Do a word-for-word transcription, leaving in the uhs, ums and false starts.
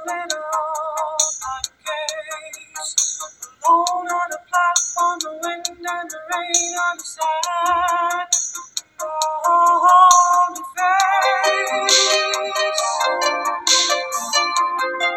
glitter on case. Alone on a platform, the wind and the rain on the side.